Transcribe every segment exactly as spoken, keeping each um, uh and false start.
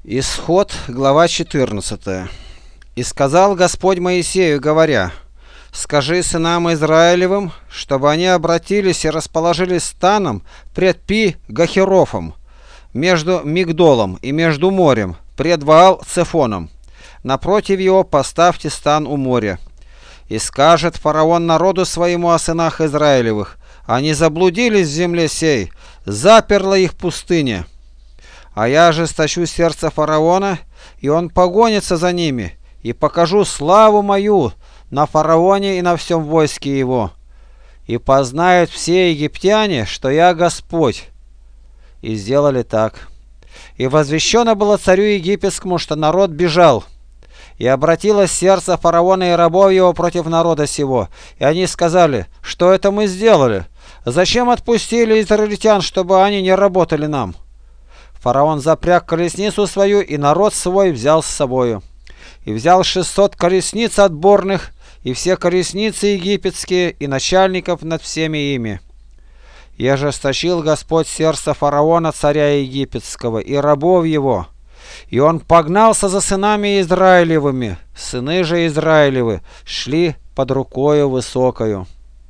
Исход, глава четырнадцатая. «И сказал Господь Моисею, говоря: скажи сынам Израилевым, чтобы они обратились и расположились станом пред Пи-Гахерофом, между Мигдолом и между морем, пред Ваал-Цефоном. Напротив его поставьте стан у моря. И скажет фараон народу своему о сынах Израилевых: они заблудились в земле сей, заперла их пустыня. А я ожесточу сердце фараона, и он погонится за ними, и покажу славу мою на фараоне и на всем войске его. И познают все египтяне, что я Господь». И сделали так. И возвещено было царю египетскому, что народ бежал. И обратилось сердце фараона и рабов его против народа сего. И они сказали: что это мы сделали? Зачем отпустили израильтян, чтобы они не работали нам? Фараон запряг колесницу свою, и народ свой взял с собою. И взял шестьсот колесниц отборных, и все колесницы египетские, и начальников над всеми ими. И ожесточил Господь сердце фараона, царя египетского, и рабов его. И он погнался за сынами Израилевыми. Сыны же Израилевы шли под рукою высокою.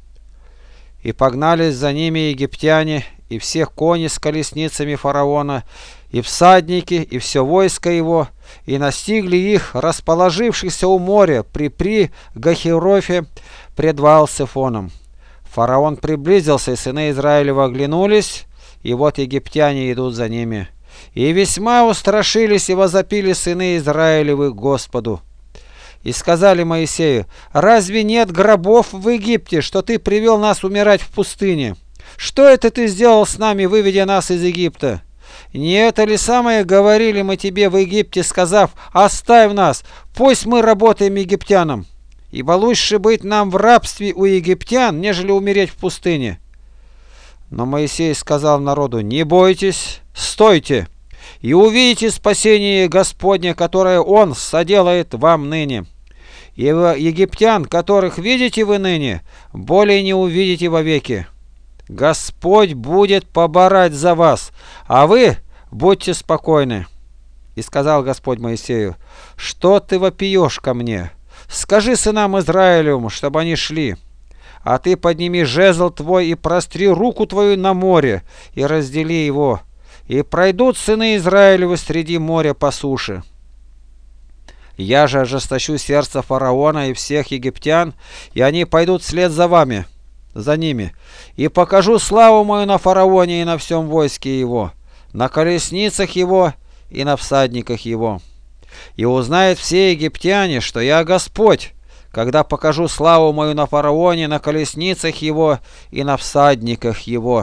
И погнались за ними египтяне, и все кони с колесницами фараона, и всадники, и все войско его, и настигли их, расположившихся у моря при При-Гахерофе пред Ваал-Цефоном. Фараон приблизился, и сыны Израилева оглянулись, и вот египтяне идут за ними. И весьма устрашились и возопили сыны Израилевы к Господу. И сказали Моисею: разве нет гробов в Египте, что ты привел нас умирать в пустыне? Что это ты сделал с нами, выведя нас из Египта? Не это ли самое говорили мы тебе в Египте, сказав: оставь нас, пусть мы работаем египтянам? Ибо лучше быть нам в рабстве у египтян, нежели умереть в пустыне. Но Моисей сказал народу: не бойтесь, стойте, и увидите спасение Господне, которое Он соделает вам ныне. И египтян, которых видите вы ныне, более не увидите вовеки. Господь будет поборать за вас, а вы будьте спокойны. И сказал Господь Моисею: что ты вопиешь ко мне? Скажи сынам Израилевым, чтобы они шли. А ты подними жезл твой и простри руку твою на море, и раздели его. И пройдут сыны Израилевы среди моря по суше. Я же ожесточу сердце фараона и всех египтян, и они пойдут вслед за вами, за ними, и покажу славу мою на фараоне и на всем войске его, на колесницах его и на всадниках его. И узнают все египтяне, что я Господь, когда покажу славу мою на фараоне, на колесницах его и на всадниках его».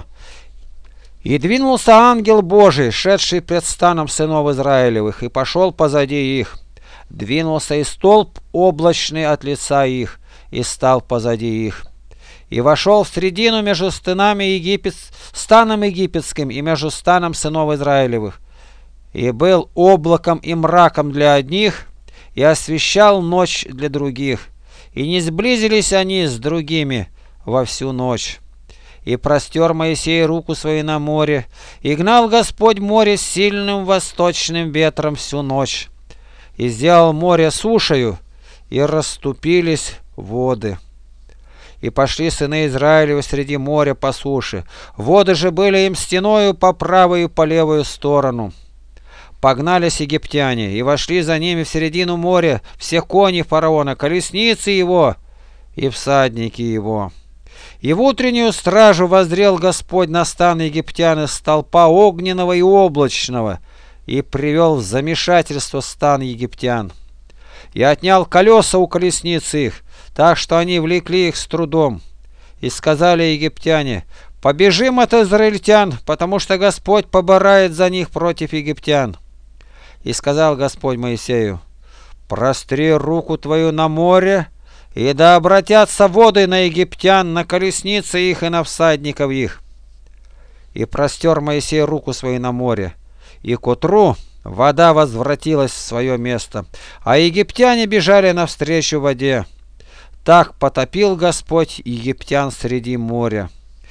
И двинулся ангел Божий, шедший пред станом сынов Израилевых, и пошел позади их. Двинулся и столб облачный от лица их, и стал позади их. И вошел в средину между станами Египет, станом египетским и между станом сынов Израилевых. И был облаком и мраком для одних, и освещал ночь для других. И не сблизились они с другими во всю ночь. И простер Моисей руку свою на море, и гнал Господь море с сильным восточным ветром всю ночь. И сделал море сушею, и расступились воды. И пошли сыны Израилевы среди моря по суше. Воды же были им стеною по правую и по левую сторону. Погнались египтяне, и вошли за ними в середину моря все кони фараона, колесницы его и всадники его. И в утреннюю стражу воззрел Господь на стан египтян из столпа огненного и облачного, и привел в замешательство стан египтян. И отнял колеса у колесниц их, так что они влекли их с трудом. И сказали египтяне: побежим от израильтян, потому что Господь поборает за них против египтян. И сказал Господь Моисею: простри руку твою на море, и да обратятся воды на египтян, на колесницы их и на всадников их. И простер Моисей руку свою на море, и к утру вода возвратилась в свое место, а египтяне бежали навстречу воде. Так потопил Господь египтян среди моря.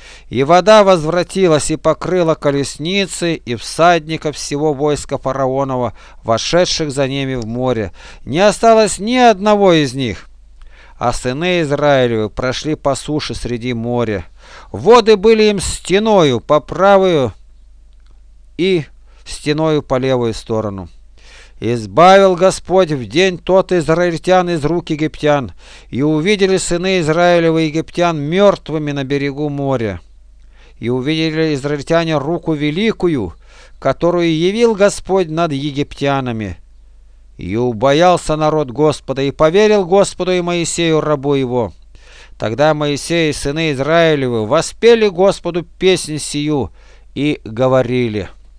И вода возвратилась и покрыла колесницы и всадников всего войска фараонова, вошедших за ними в море. Не осталось ни одного из них. А сыны Израилевы прошли по суше среди моря. Воды были им стеною по правую и стеною по левую сторону. Избавил Господь в день тот израильтян из рук египтян, и увидели сыны Израилева египтян мертвыми на берегу моря. И увидели израильтяне руку великую, которую явил Господь над египтянами. И убоялся народ Господа, и поверил Господу и Моисею, рабу его. Тогда Моисей и сыны Израилевы воспели Господу песнь сию и говорили: